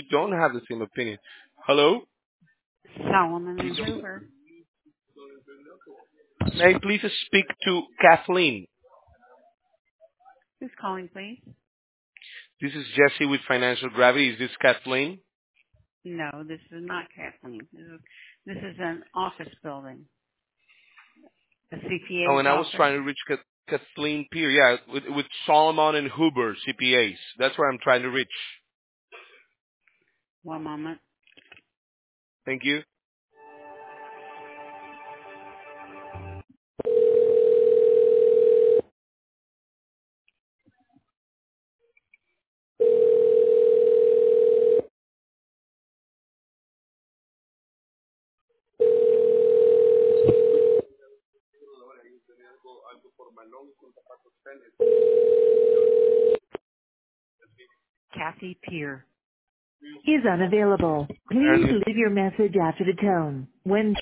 don't have the same opinion. Hello? Solomon and Hoover. May I please speak to Kathleen? Who's calling, please? This is Jesse with Financial Gravity. Is this Kathleen? No, this is not Kathleen. This is an office building, a Oh, CPA's and I was office. trying to reach Kathleen Peer. Yeah, with Solomon and Huber, CPAs. That's where I'm trying to reach. One moment. Thank you. Kathy Peer. Is unavailable. Please And leave your message after the tone. When